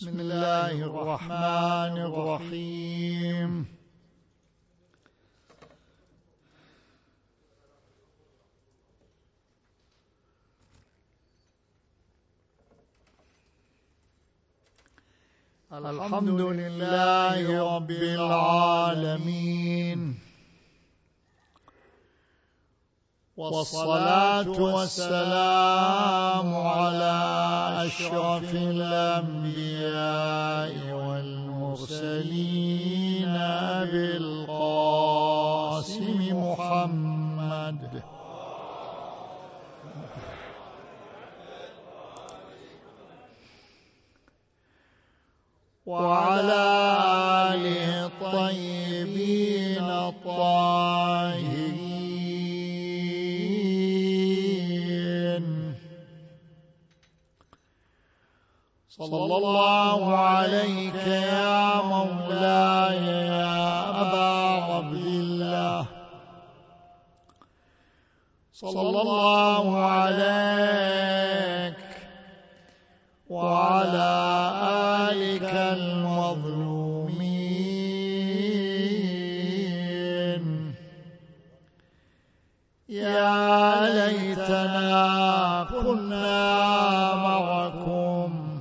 بسم الله الرحمن الرحيم. الحمد لله رب العالمين، والصلاة والسلام على أشرف الأنبياء والمرسلين أبي القاسم محمد وعلى آله الطيبين الطاهرين. صلى الله عليك يا مولاي يا أبا عبد الله، صلى الله عليك وعلى آلك المظلومين. يا ليتنا كنا معكم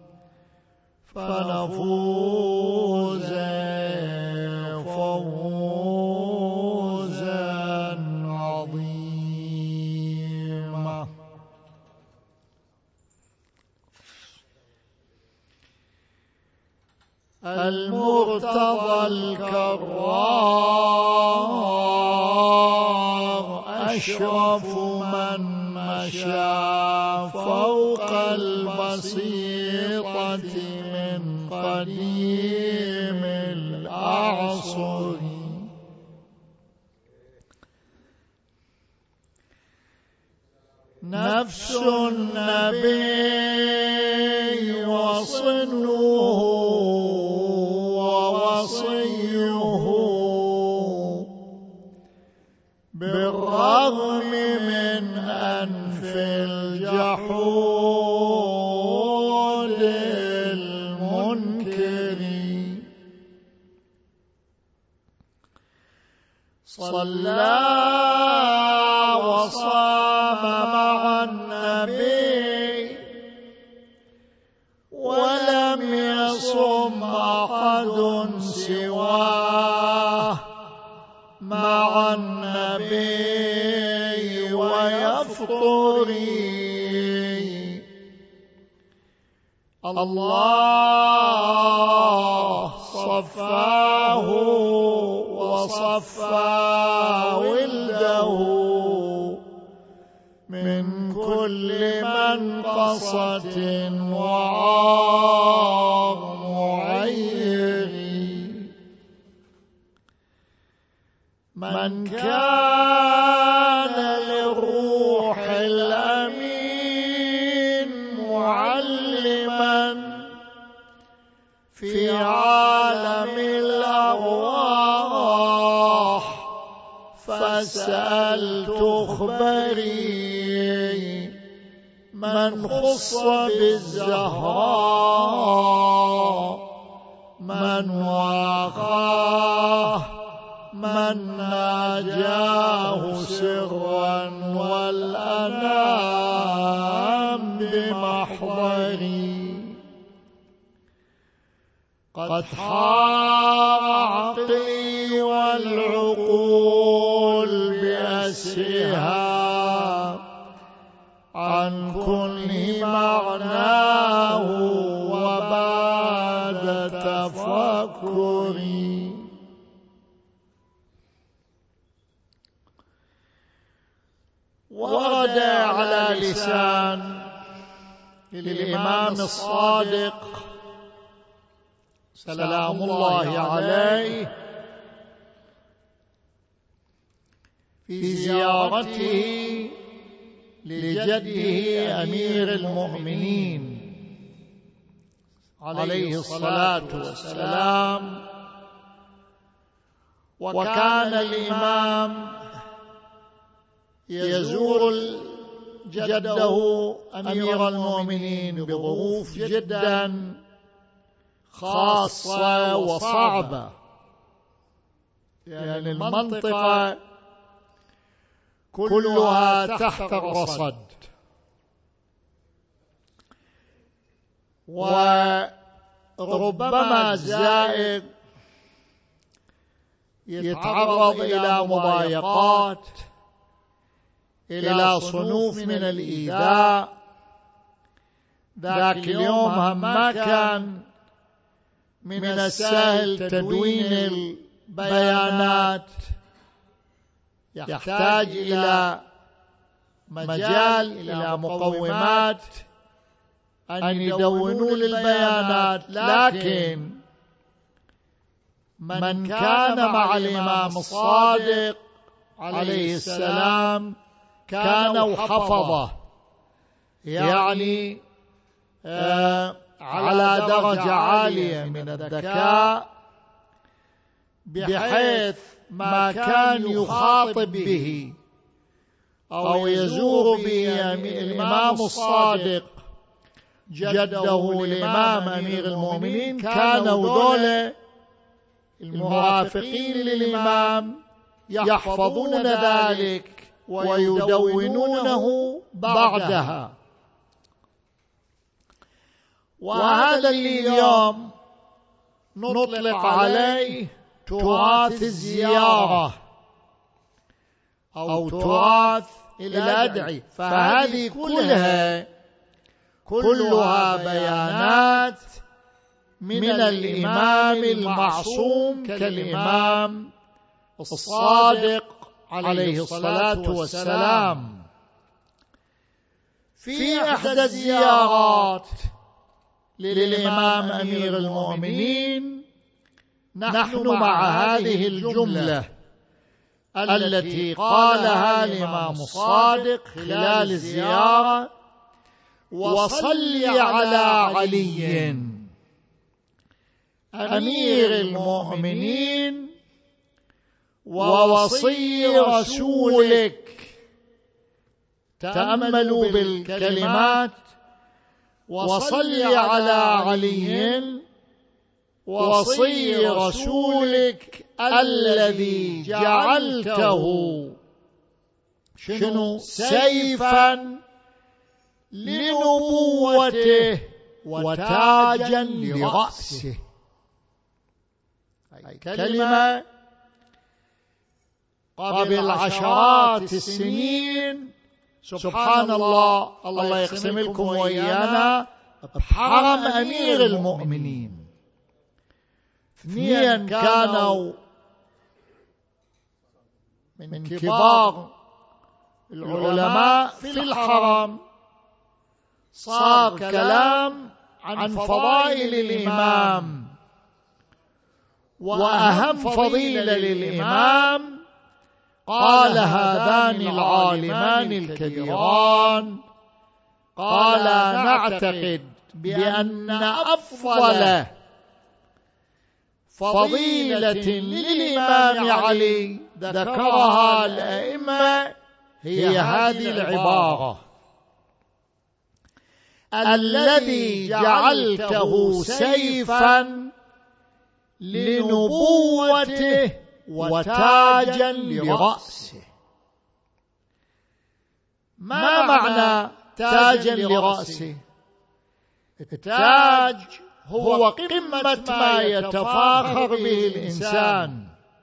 فنفوز فوزا عظيما. المرتضى الكرار أشرف من مشى فوق البسيطة من قديم الأعصر. نفس النبي وصنه ووصيه بالرغم من أنف الجحود المنكر. صلى وصام مع النبي ولم يصم أحد سواه مع النبي ويفطر. الله صفاه وصفى ولده من كل منقصة وعار معير. من كان للروح الأمين معلما في عالم الأرواح فاسأل تخبري. من خص بالزهراء من واقاه من ناجاه سرا والأنام بمحضري. قد حار عقلي والعقول بأسرها عن كل معناه وبعد تفكري. ورد على لسان الإمام الصادق سلام الله عليه في زيارته لجده أمير المؤمنين عليه الصلاة والسلام. وكان الإمام يزور جده أمير المؤمنين بظروف جدا خاصة وصعبة، يعني المنطقة كلها تحت الرصد، وربما الزائر يتعرض إلى مضايقات، إلى صنوف من الإيذاء. ذاك اليوم هم ما كان من السهل تدوين البيانات، يحتاج إلى مجال، إلى مقومات أن يدونوا البيانات. لكن من كان مع الإمام الصادق عليه السلام كانوا حفظه، يعني على درجة عالية من الذكاء، بحيث ما كان يخاطب به أو يزور به الإمام الصادق جده الإمام أمير المؤمنين، كانوا ذولا المرافقين للإمام يحفظون ذلك ويدونونه بعدها. وهذا اللي اليوم نطلق عليه تراث الزيارة أو تراث الأدعية. فهذه كلها بيانات من الإمام المعصوم كالإمام الصادق عليه الصلاة والسلام. في إحدى الزيارات للإمام أمير المؤمنين نحن مع هذه الجملة التي قالها الإمام الصادق خلال الزيارة: وصل على علي أمير المؤمنين ووصي رسولك. تأملوا بالكلمات: وصل على علي وصي رسولك الذي جعلته سيفا لنبوته وتاجا لرأسه. كلمة قبل عشرات السنين، سبحان الله، الله يقسم لكم وإيانا بحرم أمير المؤمنين. 2 كانوا من كبار العلماء في الحرم، صار كلام عن فضائل الإمام، وأهم فضيلة للإمام قال هذان العالمان الكبيران، قال: نعتقد بأن أفضل فضيلة للإمام علي ذكرها الأئمة هي هذه العبارة: الذي جعلته سيفا لنبوته وتاجا لرأسه. ما معنى تاجا لرأسه؟ التاج هو قمة ما يتفاخر به الإنسان.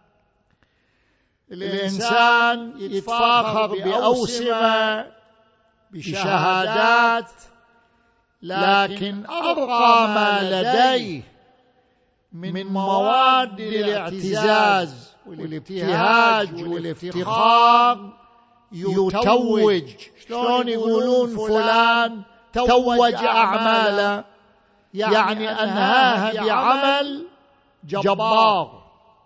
الإنسان يتفاخر بأوسمة، بشهادات، لكن أرقى ما لديه من مواد الاعتزاز والابتهاج والافتخار يتوج. شلون يقولون فلان توج أعماله؟ يعني أنهاها بعمل جبار.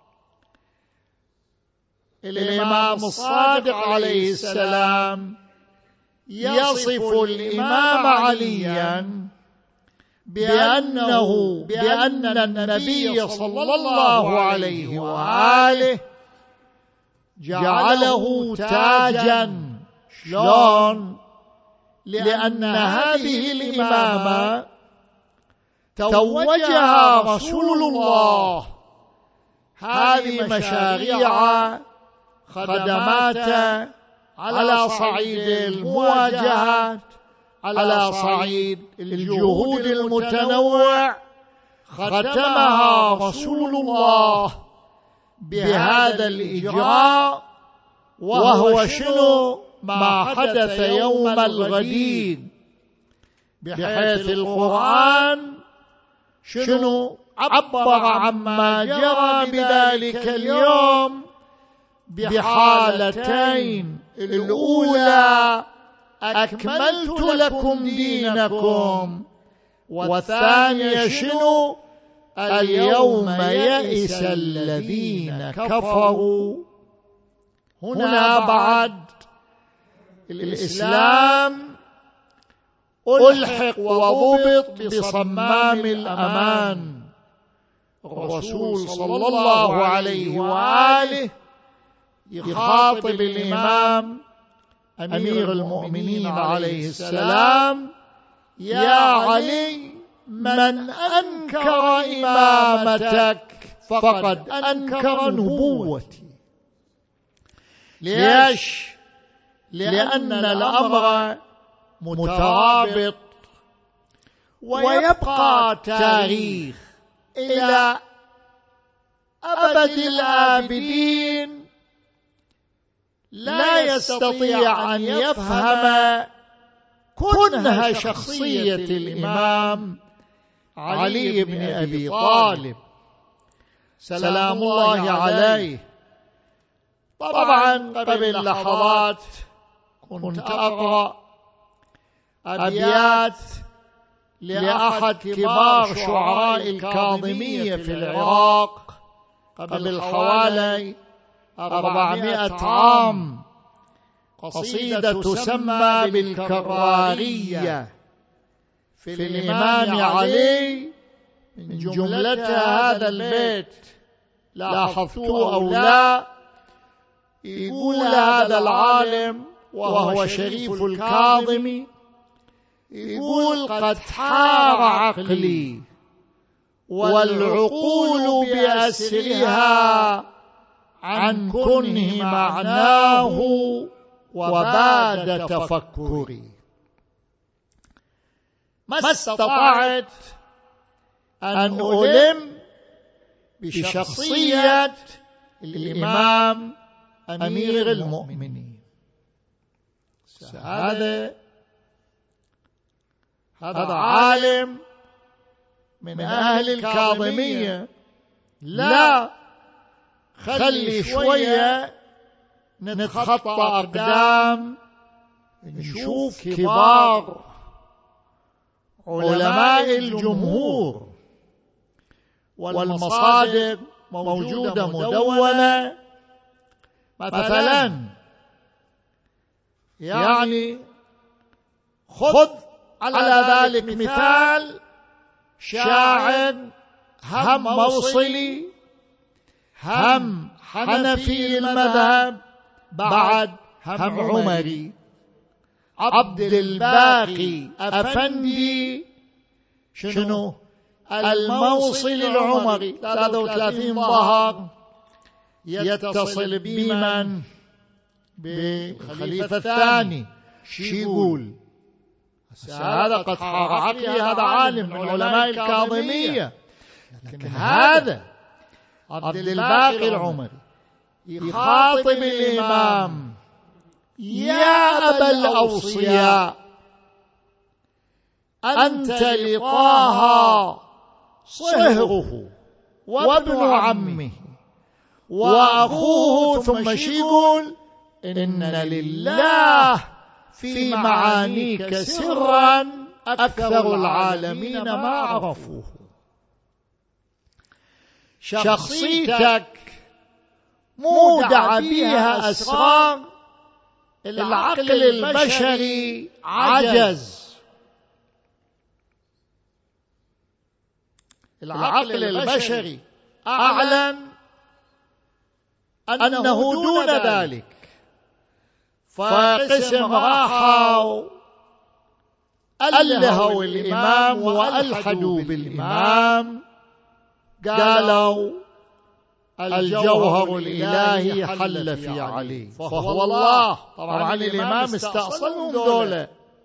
الإمام الصادق عليه السلام يصف الإمام عليا بأن النبي صلى الله عليه وآله جعله تاجا. شلون؟ لأن هذه الإمامة توجها رسول الله هذه مشاريع خدمات على صعيد المواجهات، على صعيد الجهود المتنوع، ختمها رسول الله بهذا الإجراء، وهو شنو؟ ما حدث يوم الغدير، بحيث القرآن شنو؟ عبر عما جرى بذلك اليوم بحالتين: الأولى أكملت لكم دينكم، والثانية شنو؟ اليوم يئس الذين كفروا. هنا بعد الإسلام ألحق وضبط بصمام الأمان. الرسول صلى الله عليه وآله يخاطب الإمام أمير المؤمنين عليه السلام: يا علي، من أنكر إمامتك فقد أنكر نبوتي. ليش؟ لأن الأمر مترابط، ويبقى التاريخ إلى أبد الآبدين لا يستطيع أن يفهم كنه شخصية الإمام علي بن أبي طالب سلام الله عليه. طبعا قبل لحظات كنت أقرأ أبيات لأحد كبار شعراء الكاظمية في العراق قبل حوالي 400 عام، قصيدة تسمى بالكرارية في الإمام علي. من جملتها هذا البيت، لاحظتوه أو لا؟ يقول هذا العالم وهو شريف الكاظمي، يقول: قد حار عقلي والعقول بأسرها عن كنه معناه وباد تفكري. ما استطعت أن ألم بشخصية الإمام أمير المؤمنين. هذا عالم من أهل الكاظمية. لا، خلي شوية نتخطى أقدام، نشوف كبار علماء الجمهور، والمصادر موجودة مدونة. مثلا يعني خذ على ذلك مثال شاعر هم موصلي هم حنفي المذهب بعد هم عمري، عبد الباقي أفندي شنو؟ الموصل العمري، 33 ظهر، يتصل بمن؟ بالخليفة الثاني. شو يقول؟ هذا قد حار عقلي، هذا عالم من علماء الكاظمية. لكن هذا عبد الباقي العمري يخاطب الإمام: يا أبا الأوصياء، أنت لطه صهره وابن عمه وأخوه. ثم يقول: إن لله في معانيك سرا أكثر العالمين ما عرفوه. شخصيتك مودع بها أسرار العقل البشري عجز. العقل البشري أعلن أنه دون ذلك، فقسم راحوا ألهوا الإمام وألحدوا بالإمام، قالوا الجوهر الإلهي حل في علي فهو الله. طبعا الإمام استأصلهم دولة.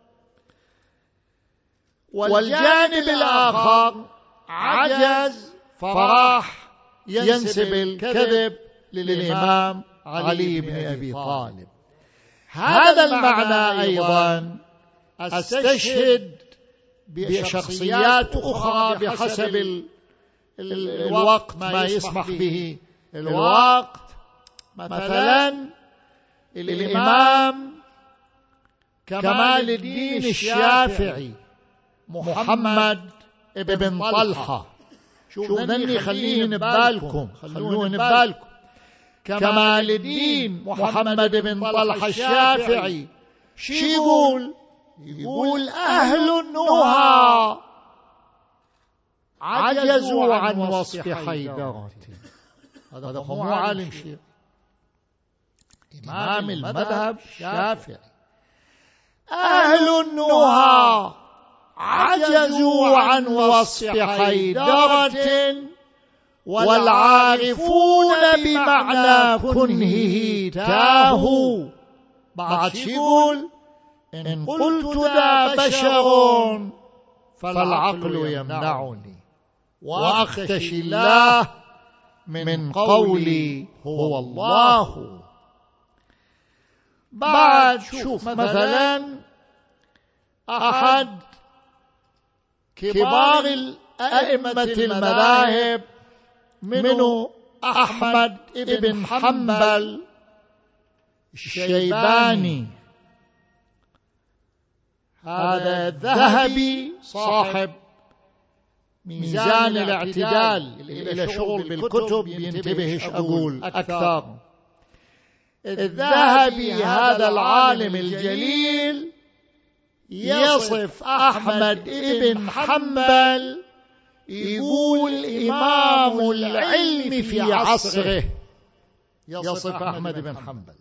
والجانب الآخر عجز فراح ينسب الكذب للإمام علي بن أبي طالب. هذا المعنى أيضا أستشهد بشخصيات أخرى بحسب الوقت ما يسمح به الوقت. مثلا الإمام كمال الدين الشافعي محمد ابن طلحة، شوف ذني خليهن ببالكم، خلوهن ببالكم. كمال الدين محمد بن طلحة الشافعي شو يقول؟ يقول أهل النهى عجزوا عن وصف حيدرة. هذا مو عالم شيء، إمام المذهب الشافعي. أهل النهى عجزوا عن وصف حيدرة، والعارفون بمعنى كنهه تاهوا. بعد شو يقول؟ إن قلت ذا بشر فالعقل يمنعني، وأختشي الله من قولي هو الله. بعد شوف مثلا أحد كبار الأئمة المذاهب منه أحمد بن حنبل الشيباني، هذا الذهبي صاحب ميزان الاعتدال إلى شغل بالكتب ينتبهش أقول أكثر. الذهبي هذا العالم الجليل يصف أحمد بن حنبل، يقول إمام العلم في عصره، يصف أحمد بن حنبل.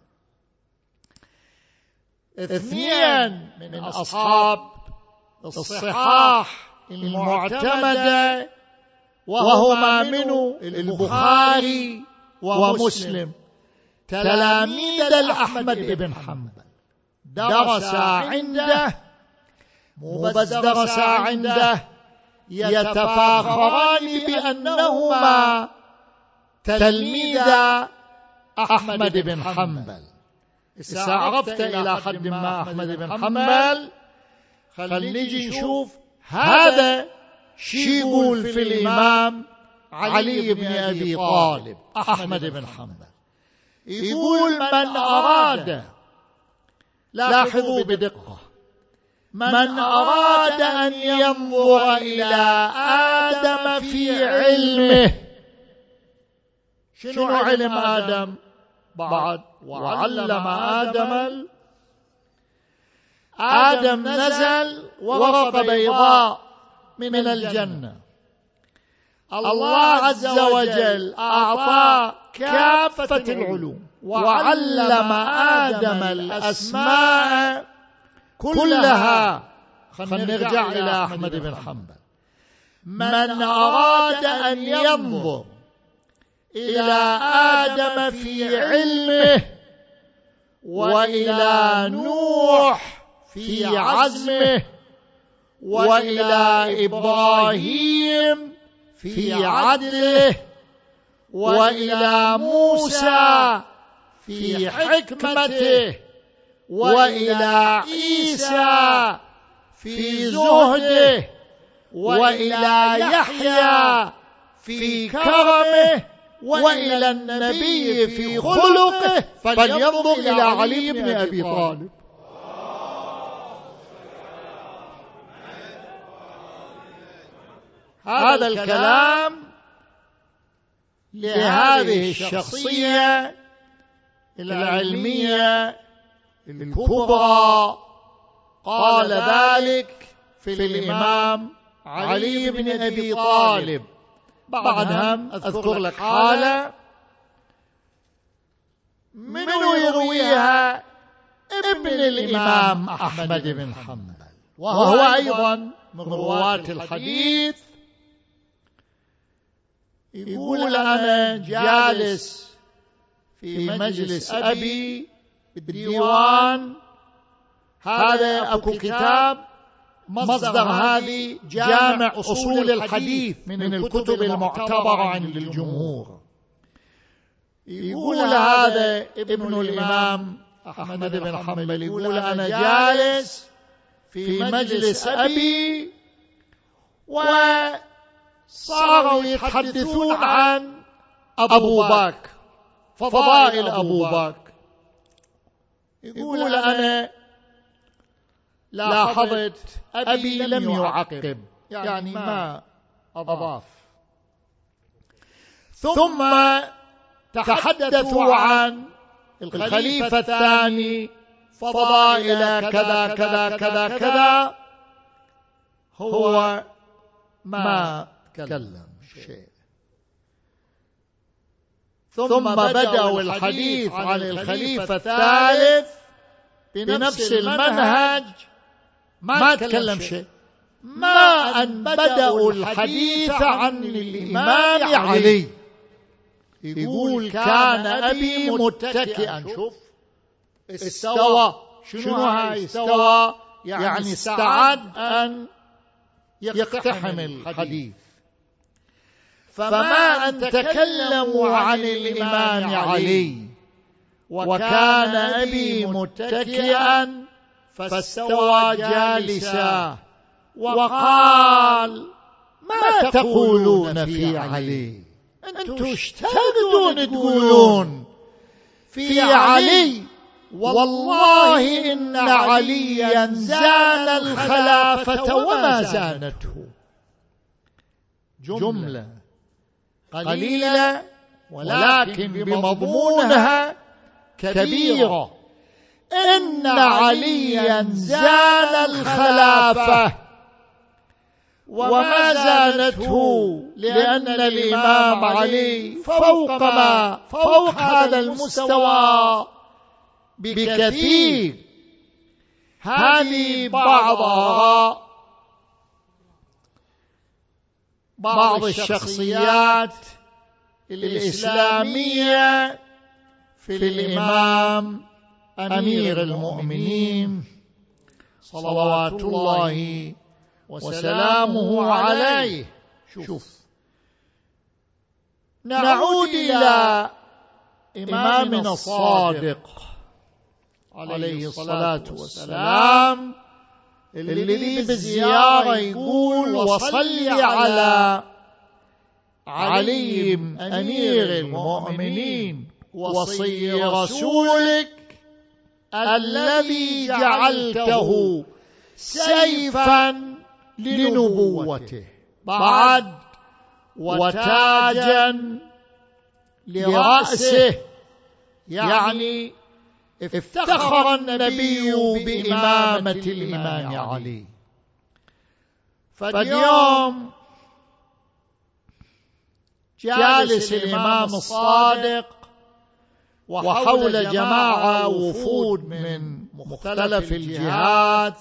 اثنين من أصحاب الصحاح المعتمدة وهما منه البخاري ومسلم، تلاميذ الأحمد بن حنبل، درس عنده، مو بس درس عنده، يتفاخران بأنهما تلميذ أحمد بن حنبل. إذا عرفت إلى حد ما أحمد بن حنبل، خلينا نجي نشوف هذا شي يقول في الإمام علي بن أبي طالب. أحمد بن حنبل يقول من أراد، لاحظوا بدقة، من أراد أن ينظر إلى آدم في علمه. شنو علم آدم؟ بعد وعلم آدم نزل ورقة بيضاء من الجنة. الله عز وجل أعطى كافة العلوم، وعلم آدم الأسماء كلها. خلينا نرجع إلى أحمد بن حنبل. من أراد أن ينظر إلى آدم في علمه، وإلى نوح في عزمه، وإلى إبراهيم في عدله، وإلى موسى في حكمته، وإلى عيسى في زهده، وإلى يحيى في كرمه، وإلى النبي في خلقه، فلينظر إلى علي بن أبي طالب. هذا الكلام لهذه الشخصية العلمية الكبرى، قال ذلك في الإمام علي بن أبي طالب. بعدها أذكر لك حالة منو يرويها؟ ابن الإمام أحمد بن حنبل. وهو أيضا من رواة الحديث، يقول أنا جالس في مجلس أبي بالديوان، هذا أكو كتاب مصدر هذه جامع أصول الحديث من الكتب المعتبرة عند الجمهور. يقول هذا ابن الإمام أحمد بن حنبل، يقول أنا جالس في مجلس أبي وصاروا يتحدثون عن أبو بكر، فضائل أبو بكر. يقول أنا لاحظت أبي لم يعقب، يعني ما أضاف. ثم تحدثوا عن الخليفة الثاني، فضائل كذا كذا كذا كذا، هو ما تكلم شيء. ثم بدأوا الحديث عن الخليفة الثالث بنفس المنهج، ما تكلم شيء، ما أن بدأوا الحديث عن الإمام علي. يقول كان أبي متكئا، شوف استوى، شنو هاي استوى؟ يعني استعد أن يقتحم الحديث. فما أن تكلموا عن الإمام علي، وكان أبي متكئا فاستوى جالسا وقال ما تقولون في علي؟ أنتم ايش تقولون في علي؟ والله إن عليا زان الخلافة وما زانته. جملة قليلة ولكن بمضمونها كبيرة. إن عليا زان الخلافة وما زانته، لأن الإمام علي فوق هذا المستوى بكثير. هذه بعض الشخصيات الإسلامية في الإمام أمير المؤمنين صلوات الله وسلامه عليه. شوف، نعود إلى إمامنا الصادق عليه الصلاة والسلام، الذي بالزيارة يقول وصلي على علي أمير المؤمنين وصي رسولك الذي جعلته سيفا لنبوته بعد وتاجا لرأسه. يعني افتخر النبي بإمامة الإمام علي. فاليوم جالس الإمام الصادق وحول جماعة وفود من مختلف الجهات،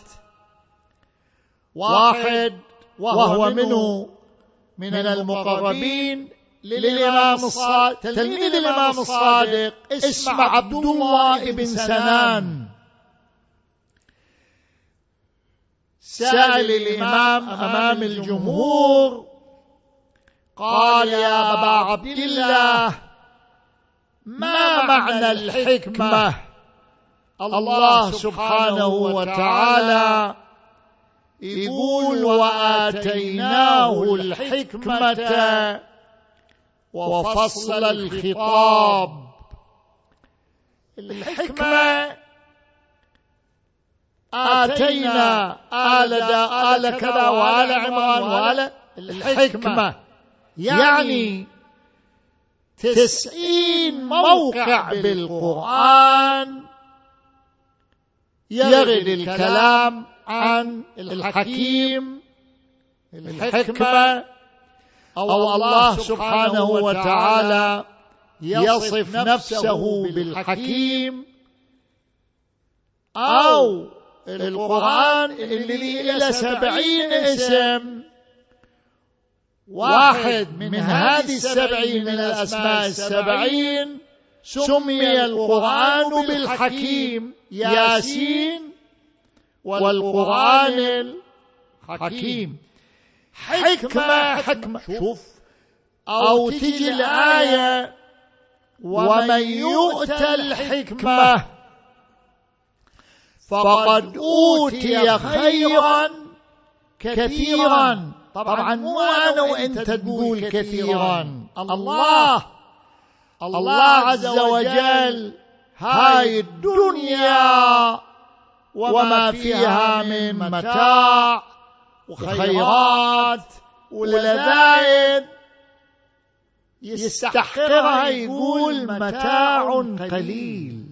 واحد وهو من المقربين للإمام الصادق، تلميذ الإمام الصادق، اسمه عبد الله بن سنان. سأل الإمام أمام الجمهور قال يا أبا عبد الله، ما معنى الحكمة؟ الله سبحانه وتعالى يقول وآتيناه الحكمة وفصل الخطاب. الحكمة آتينا آل كذا وآل عمران وآل الحكمة، يعني 90 موقع بالقرآن يرد الكلام عن الحكيم، الحكمة، أو الله سبحانه وتعالى يصف نفسه بالحكيم، أو القرآن اللي له 70 اسم، واحد من هذه 70 من الأسماء 70 سمي القرآن بالحكيم، ياسين والقرآن الحكيم. حكمة شوف، أو تجي الآية ومن يؤت الحكمة فقد أوتي خيرا كثيرا. طبعا مو أنا وأنت تقول كثيرا، الله عز وجل هاي الدنيا وما فيها من متاع وخيرات ولذائذ يستحقرها، يقول متاع قليل.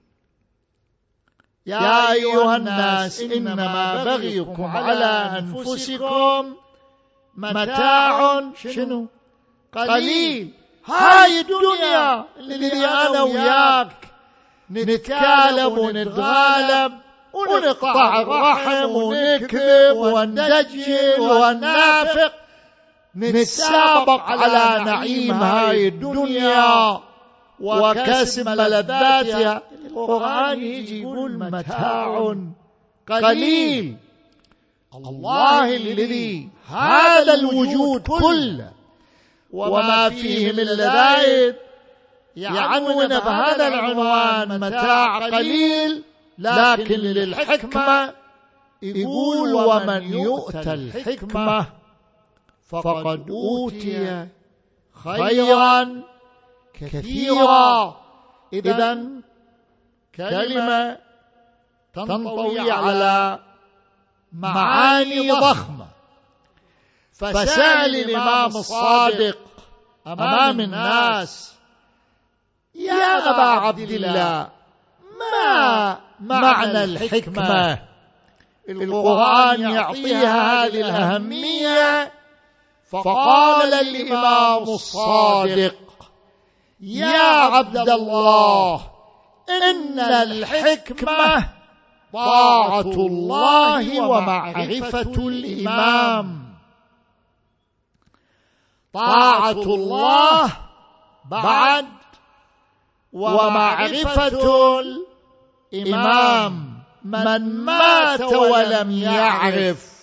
يا أيها الناس إنما بغيكم على أنفسكم متاع شنو؟ قليل. هاي الدنيا اللي أنا وياك نتكالب ونتغالب ونقطع الرحم ونكذب وندجل وننافق، نتسابق على نعيم هاي الدنيا وكسب ملذاتها. القرآن يجي يقول متاع قليل. الله الذي هذا الوجود كله وما فيه من لذائذ يعنون بهذا العنوان متاع قليل، لكن للحكمة يقول ومن يؤت الحكمة فقد أوتي خيرا كثيرا. إذن كلمة تنطوي على معاني ضخمة. فسأل الإمام الصادق أمام الناس: يا أبا عبد الله، ما معنى الحكمة؟ القرآن يعطيها هذه الأهمية. فقال الإمام الصادق: يا عبد الله، إن الحكمة طاعة الله ومعرفة الإمام. طاعة الله بعد ومعرفة الإمام. من مات ولم يعرف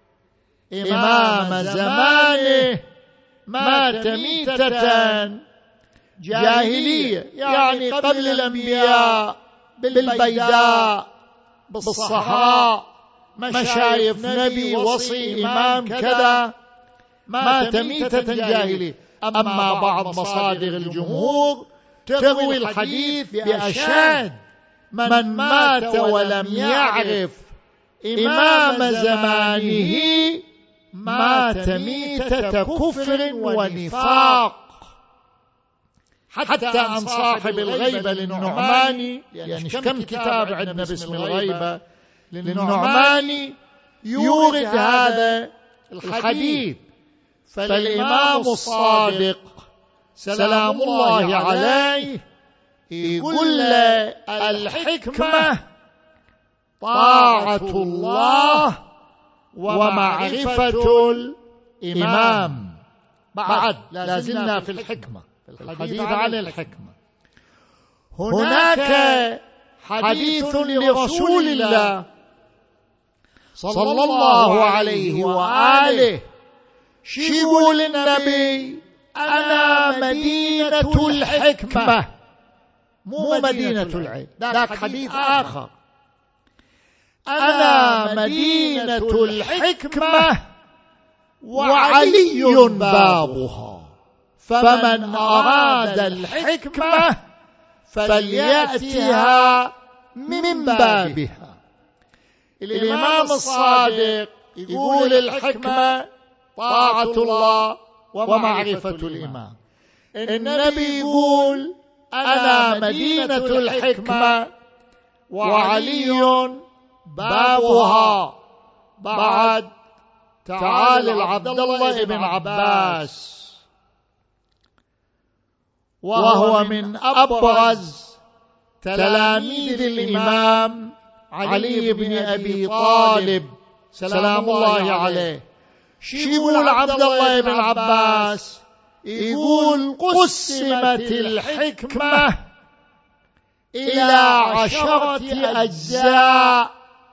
إمام زمانه مات ميتة جاهلية، يعني قبل الأنبياء، بالبيداء بالصحراء، مشايف نبي وصي إمام كذا، مات ميتة جاهلية. أما بعض مصادر الجمهور تروي الحديث بأشاد: من مات ولم يعرف إمام زمانه مات ميتة كفر ونفاق. حتى عن صاحب الغيبة للنعماني، يعني كم كتاب عندنا باسم الغيبة للنعماني يورد هذا الحديث. فالإمام الصادق سلام الله عليه يقول: الحكمة طاعة الله ومعرفة الإمام. بعد لازلنا في الحكمة، في الحديث عن الحكمة. هناك حديث لرسول الله صلى الله عليه وآله. شو يقول النبي؟ أنا مدينة الحكمة، مو مدينة العلم، ذاك حديث آخر. أنا مدينة الحكمة وعلي بابها، فمن أراد الحكمة فليأتها من بابها. الإمام الصادق يقول: الحكمة طاعة الله ومعرفة الإمام. النبي يقول: أنا مدينة الحكمة وعلي بابها. بعد تعال عبد الله بن عباس، وهو من أبرز تلاميذ الإمام علي بن أبي طالب سلام الله عليه. يقول عبد الله بن عباس، يقول قسمت الحكمة إلى 10 أجزاء،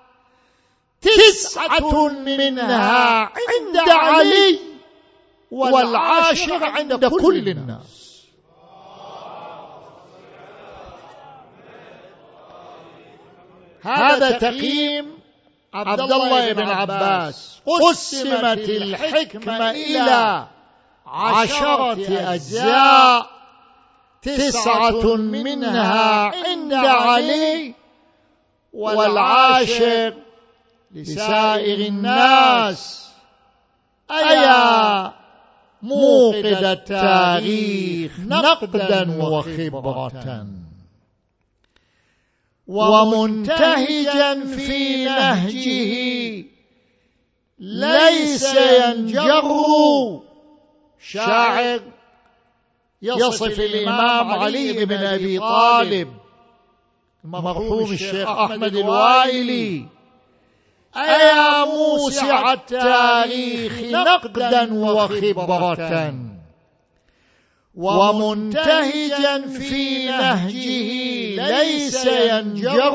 9 منها عند علي والعاشر عند كل الناس. هذا تقييم عبد الله بن عباس. قسمت الحكمة إلى 10 أجزاء، 9 منها عند علي والعاشر لسائر الناس. أيا موقد التاريخ نقدا وخبرة، ومنتهجا في نهجه ليس ينجر. شاعر يصف الإمام علي بن أبي طالب المرحوم الشيخ أحمد الوائلي: أيا موسع التاريخ نقدا وخبرة، ومنتهجا في نهجه ليس ينجر.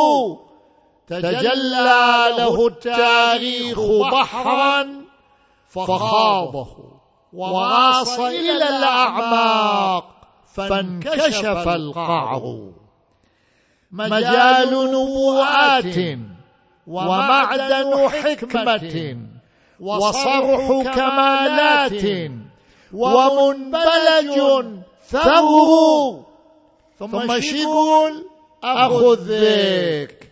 تجلى له التاريخ بحرا فخاضه، وغاص إلى الأعماق فانكشف القعر. مجال نبوءات ومعدن حكمة وصرح كمالات ومنبلج ثغر. ثم يقول: أخذ ذيك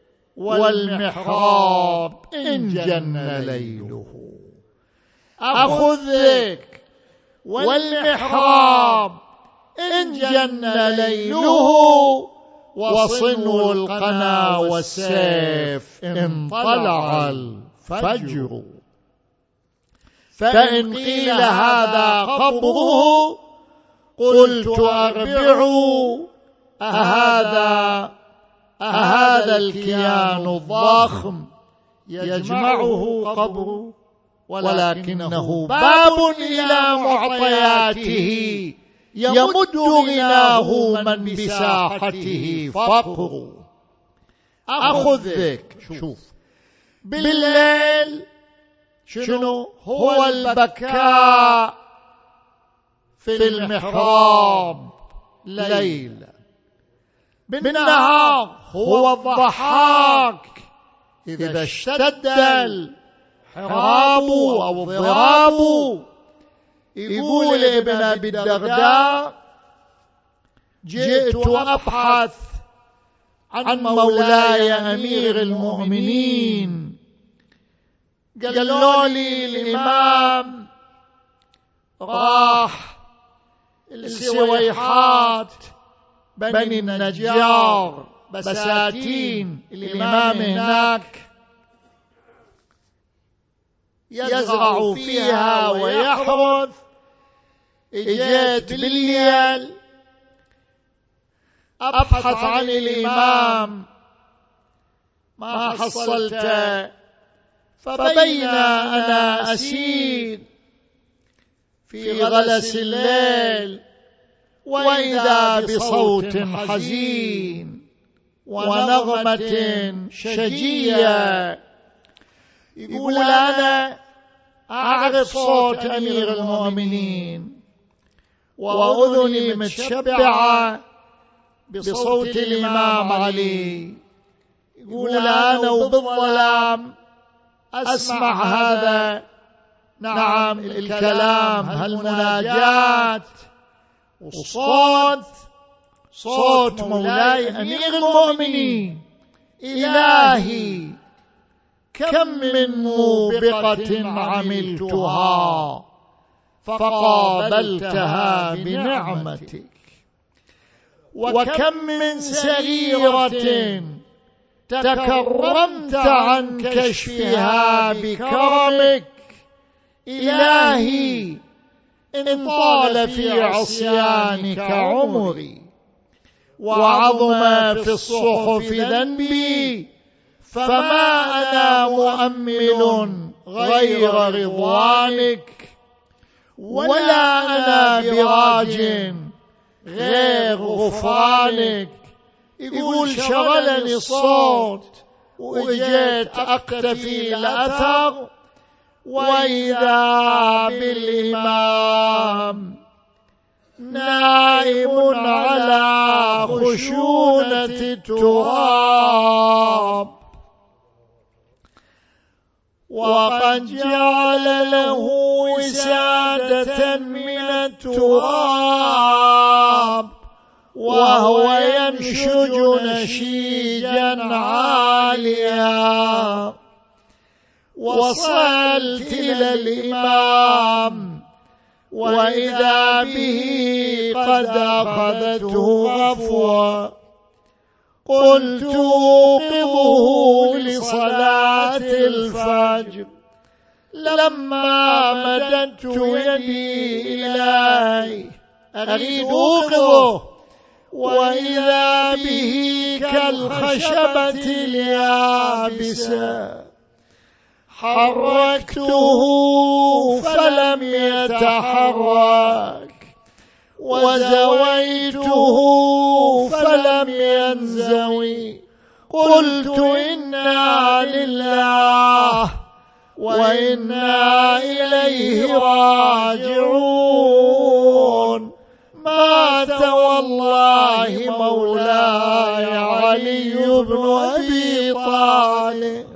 والمحراب إن جن ليله. أخذ ذيك والمحراب إن جن ليله، وصنو القنا والسيف إن طلع الفجر. فإن قيل هذا قبره قلت أربع: أهذا الكيان الضخم يجمعه قبر، ولكنه باب إلى معطياته يمد غناه من بساحته فقر. أخذ ذيك. شوف بالليل شنو هو البكاء في المحراب ليلا، بالنهار هو الضحاك. إذا اشتد الحراب أو الضراب، يقول ابن أبي الدرداء: جئت أبحث عن مولاي أمير المؤمنين، قالوا لي الإمام راح السويحات بني النجار بساتين، الإمام هناك يزرع فيها ويحرث. اجيت بالليل أبحث عن الإمام ما حصلته، فبين أنا أسير في غلس الليل وإذا بصوت حزين ونغمة شجية. يقول: أنا أعرف صوت أمير المؤمنين وأذني متشبعة بصوت الإمام علي. يقول: أنا وبالظلام أسمع هذا، نعم، الكلام، هالمناجات، صوت مولاي أمير المؤمنين. إلهي كم من موبقة عملتها فقابلتها بنعمتك، وكم من سريرة تكرمت عن كشفها بكرمك. إلهي إن طال في عصيانك عمري وعظم في الصحف ذنبي، فما أنا مؤمل غير رضوانك، ولا أنا براج غير غفرانك. يقول شغلني الصوت وجيت أقتفي الأثر، وإذا بالإمام نائم على خشونة التراب، وقد جعل له وسادة من التراب، وهو ينشج نشيجا عاليا. وصلت إلى الإمام وإذا به قد أخذته غفوة، قلت أوقظه لصلاة الفجر، لما مددت يدي إليه أريد أوقظه، وإذا به كالخشبة اليابسة. حركته فلم يتحرك، وزويته فلم ينزوي. قلت إنا لله وإنا إليه راجعون. مات والله مولاي علي بن أبي طالب.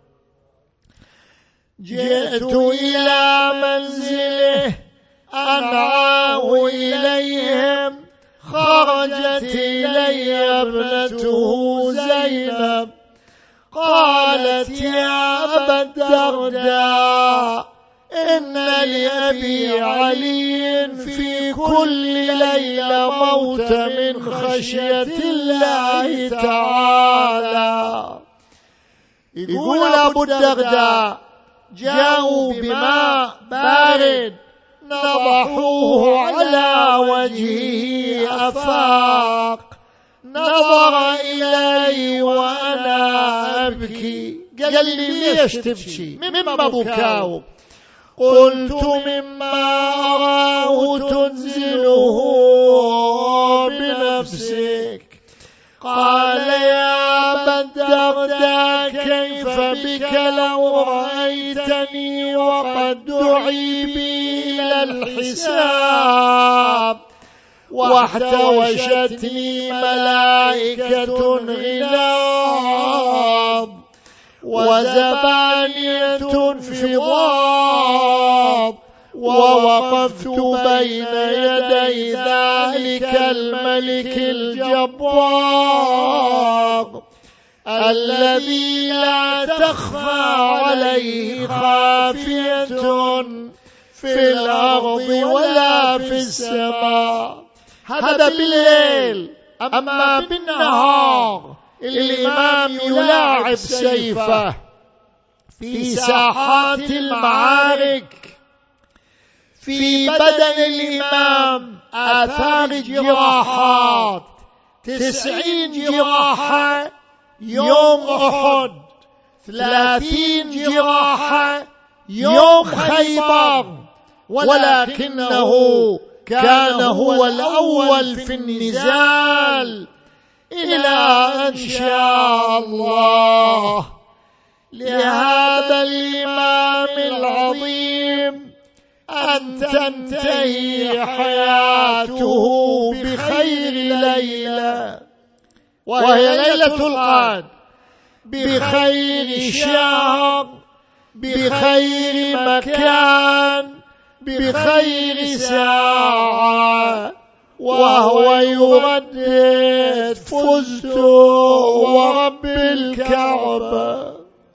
جئت إلى منزله أنعاه إليهم، خرجت إلي ابنته زينب قالت يا أبا الدرداء، إن لأبي علي في كل ليلة موت من خشية الله تعالى. يقول أبو الدرداء جاءوا بماء بارد نضحوه على وجهه أفاق، نظر إلي وأنا أبكي. قال لي ليش تبكي؟ مما بكاو؟ قلت مما أراه تنزله بنفسك. قال يا أبا الدرداء كيف بك لو رأيتني وقد دعي بي إلى الحساب، واحتوشتني ملائكة غلاظ وزبانية فضاض، ووقفت بين يدي ذلك الملك الجبار الذي لا تخفى عليه خافية في الأرض ولا في السماء. هذا بالليل. أما بالنهار الإمام يلاعب سيفه في ساحات المعارك. في بدن الإمام آثار جراحات، 90 جراحة يوم أحد، 30 جراحة يوم خيبر، ولكنه كان هو الأول في النزال إلى أن شاء الله لهذا الإمام العظيم أن تنتهي حياته بخير ليلة، وهي ليلة القدر، بخير شهر، بخير مكان، بخير ساعة، وهو يردد فزت ورب الكعبة.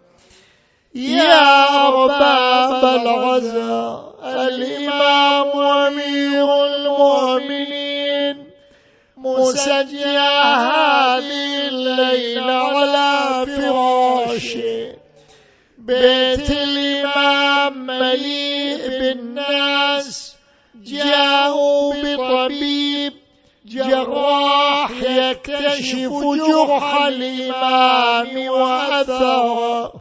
يا أرباب العزاء، الإمام أمير المؤمنين مسجى هذه الليلة على فراشه. بيت الإمام مليء بالناس، جاءوا بطبيب، جراح يكتشف جرح الإمام وأثره.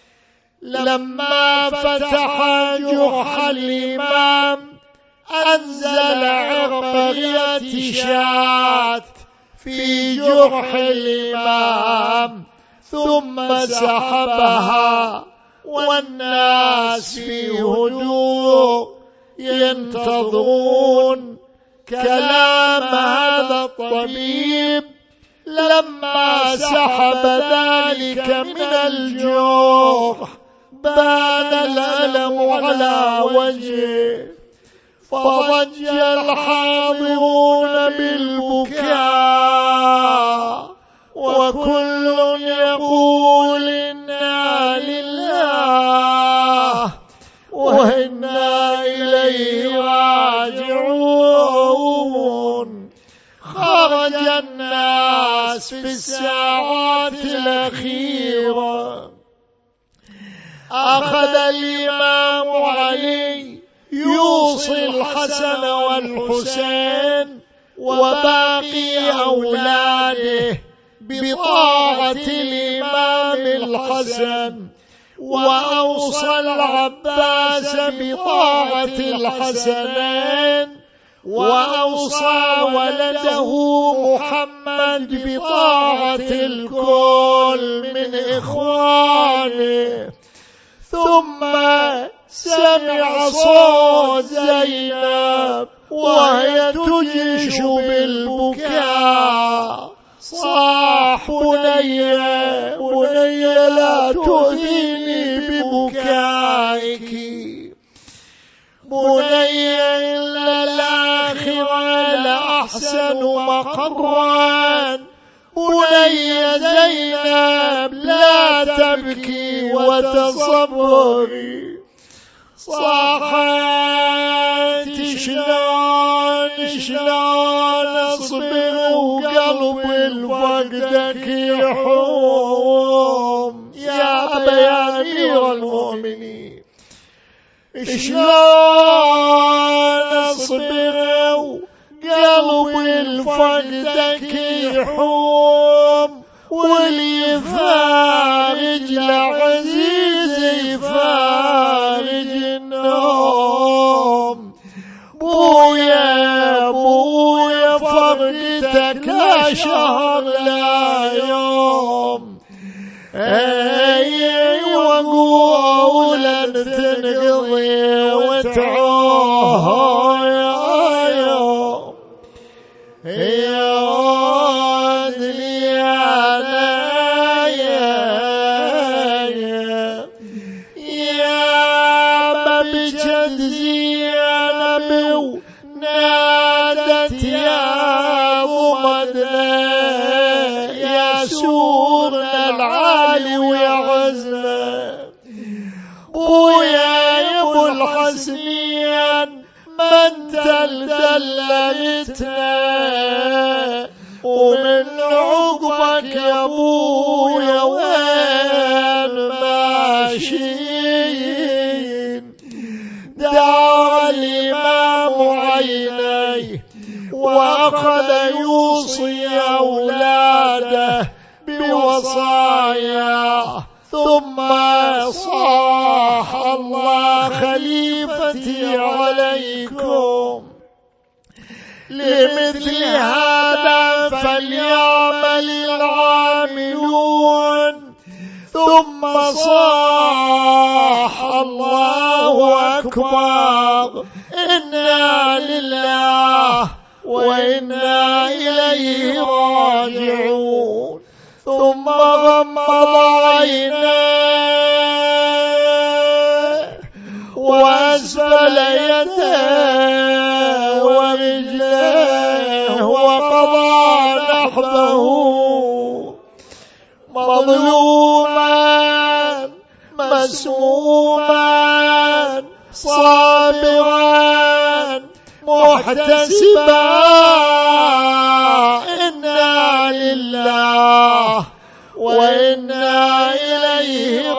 لما فتح جرح الإمام أنزل عرقية شاة في جرح الإمام ثم سحبها، والناس في هدوء ينتظرون كلام هذا الطبيب. لما سحب ذلك من الجرح بان الألم على وجهه، فضج الحاضرون بالبكاء، وكل يقول إنا لله وإنا إليه راجعون. خرج الناس في الساعات الأخيرة. أخذ الإمام علي يوصي الحسن والحسين وباقي أولاده بطاعة الإمام الحسن، وأوصى العباس بطاعة الحسنين، وأوصى ولده محمد بطاعة الكل من إخوانه. ثم سمع صوت زينب وهي تجيش بالبكاء، صاح بني بني لا تؤذيني ببكائك، بني إن الآخرة لأحسن مقرا، بني زينب لا تبكي وتصبري. صاحت شلون أصبر وقلب الفقدك يحوم يا أبا أمير المؤمنين، شلون أصبر وقلب الفقدك يحوم، واللي يفارج العزيز يفارج النوم. بويا بويا فقدتك لا شهر لا يوم، اي وقولا تنقضي وتعود يعود لي انا يا ببجد زينب ونادت يا ضمدنا يا سورنا العالي ويا عزنا. بويا يا ابو الحسنين من دللتنا، ومن عقبك يا ابويا وين ماشيين. دعا الإمام عينيه وأخذ يوصي أولاده بوصاياه، ثم صاح الله خليفتي عليكم، لمثل هذا فليعمل العاملون. ثم صاح الله أكبر إنا لله وإنا إليه راجعون. ثم غمض عينيه وأسفل يديه ورجليه وقضى نحبه، مظلوما مسموما صابرا محتسبا. إنا لله وإنا إليه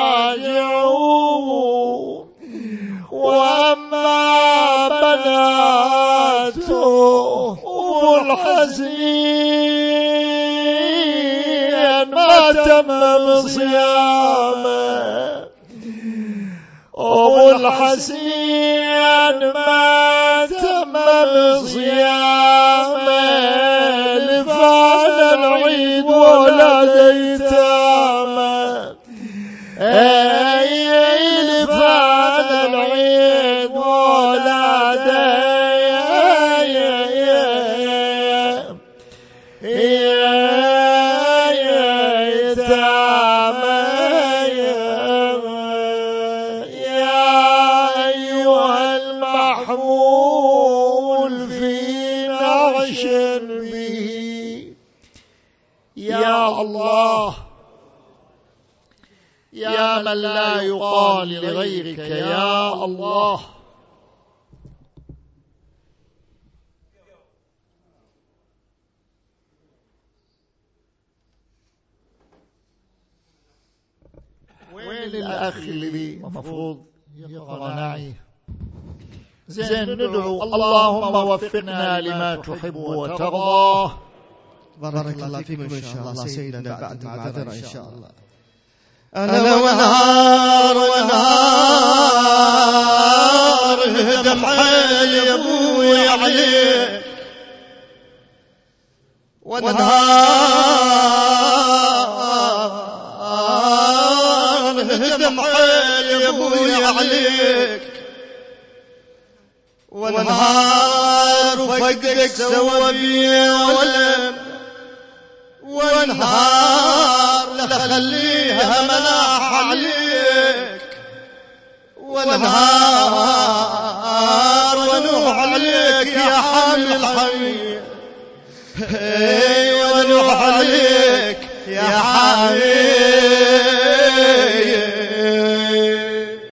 راجعون. وأما بناته الحزين ما تمم صيامه، أبو الحسين ما تمم صيامه، لفعل العيد ولد يتامه، لفعل العيد ولد يا الله، يا من لا يقال لغيرك يا الله. وين الأخ اللي مفروض يقرأ معي؟ زين ندعو اللهم وفقنا لما تحب وترضى. بارك الله فيكم إن شاء الله سيدنا، بعد المعذرة إن شاء الله. أنا ونهار دمعي يا أبوي عليك، ونهار دمعي يا أبوي عليك، ونهار فقدك سوى بي ولم، ونهار لخليها مناح عليك، ونهار ونوح عليك يا حامل الحمير، ونوح عليك يا